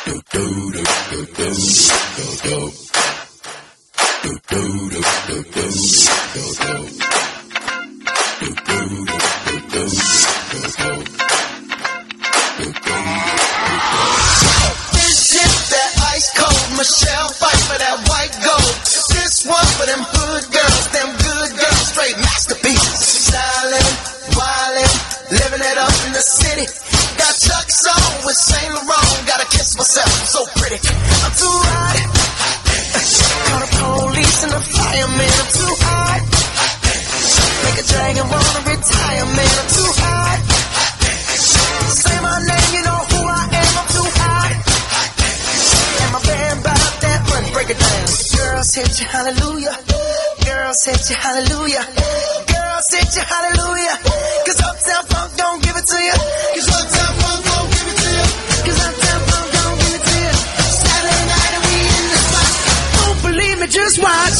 Michelle fight for that white gold. This one for them hood girls, them good girls, straight masterpieces. Stylin', wildin', living it up in the city. Got Chuck's on with Saint Laurent. Gotta kiss myself, I'm so pretty. I'm too hot. Call the police and the fireman. I'm too hot. Make a dragon wanna retire, man. I'm too hot. Say my name, you know who I am. I'm too hot. And my band bought that money. Break it down. Girls hit you, hallelujah. Girls hit you, hallelujah. Girls hit you, hallelujah. Cause Uptown Funk don't give it to you. Cause Uptown Funk don't give it to you. Cause Uptown Funk don't give it to you. Saturday night and we in the spot. Don't believe me, just watch.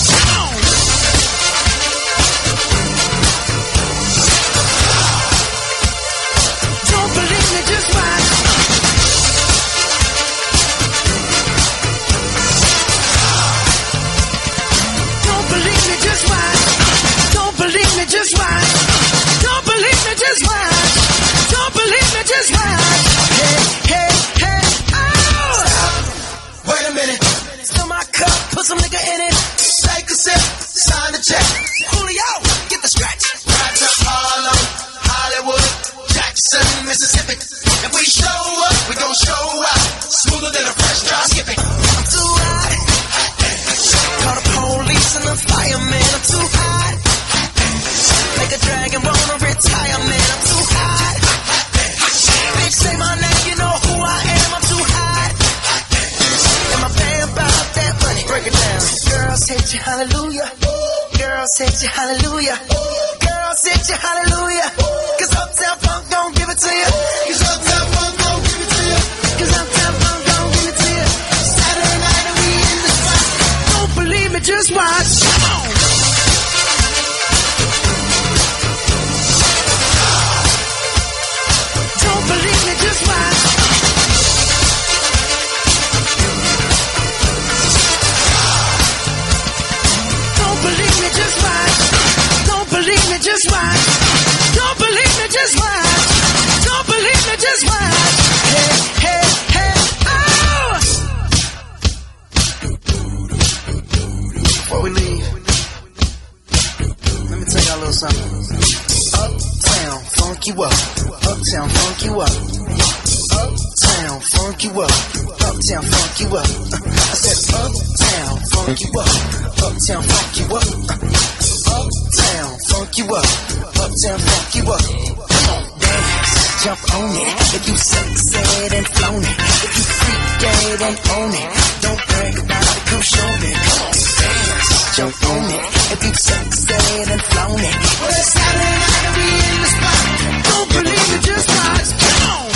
Don't believe me, just watch. Don't believe me, just watch. Don't believe me, just watch. Don't believe me, just watch. Don't believe me, just watch. Hey, hey, hey, oh! Stop. Wait a minute. Fill my cup, put some nigga in it. Take a sip, sign the check. Julio, get the scratch. Right to Harlem, Hollywood, Jackson, Mississippi. If we show up, we gon' show out. Smoother than a fresh drop skipping. I'm too hot. Call the police and the fireman. I'm too hot. Make a dragon wanna retire, man. I'm too hot. Bitch, say my name, you know who I am. I'm too hot. And my band bought that money. Break it down. Girls hit you, hallelujah. Girls hit you, hallelujah. Girls hit you, hallelujah. Cause Uptown Funk don't give it to you. Cause Uptown Funk don't give it to you. Cause Uptown Funk don't give it to you. Saturday night and we in the spot. Don't believe me, just watch. Don't believe me, just watch. Don't believe me, just watch. Don't believe me, just watch. Don't believe me, just watch. Don't believe me, just watch. Hey, hey, hey, oh! Before we leave, let me tell y'all a little something. Uptown, funk you up. Uptown, funk you up. Uptown, funk you up. Uptown, funk you up. I said uptown, funk you up. Uptown, funk you up. Uptown, funk you up. Uptown, funk you up. Come on, dance, jump on it. If you sexed and flown it, if you freak dead and own it, don't brag about it, come show me. Come on, dance, jump on it. If you sexed and flown it, well, it's Saturday night and we in the spot. Don't believe it, just watch. Come on.